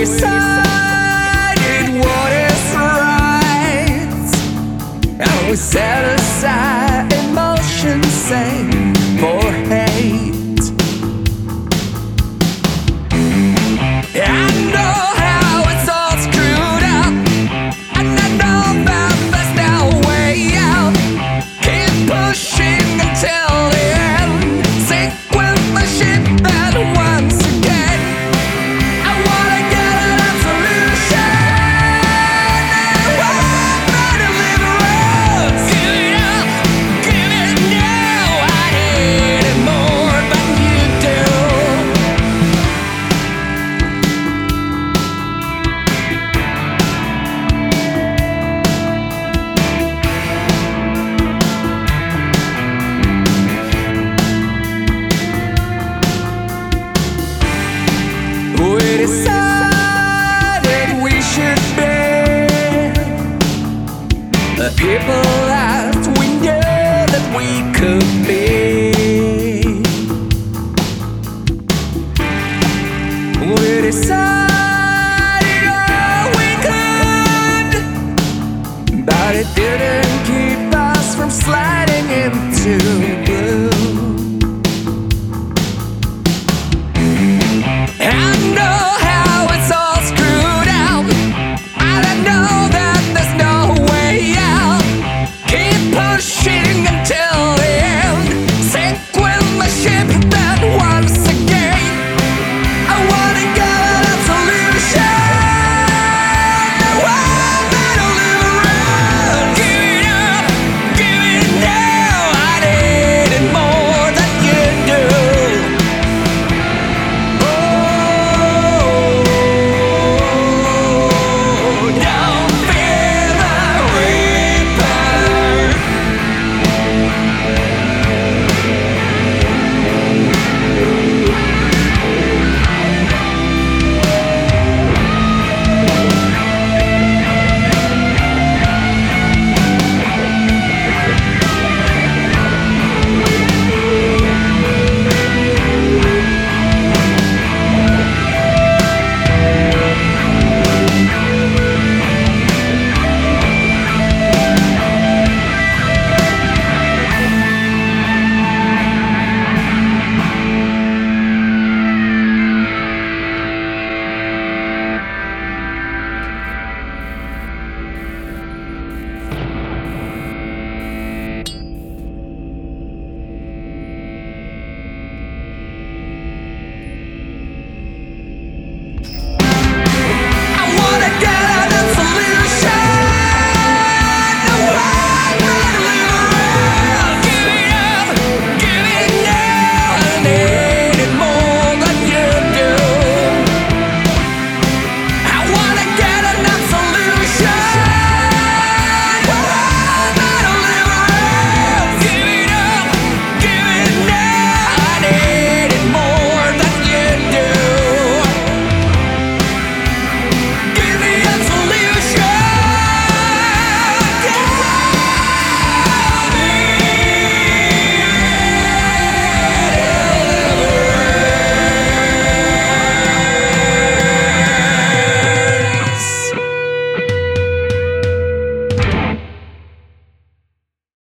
decided what is right, and we set aside emotions, same for hate. I know how it's all screwed up, and I know that there's no way out. Keep pushing until the end, sink with the ship, and once again I wanna get an absolution. I want to live around. Give it up, give it now. I need it more than you do. We decided we should be the people that we knew that we could be. We decided all we could, but it didn't keep us from sliding into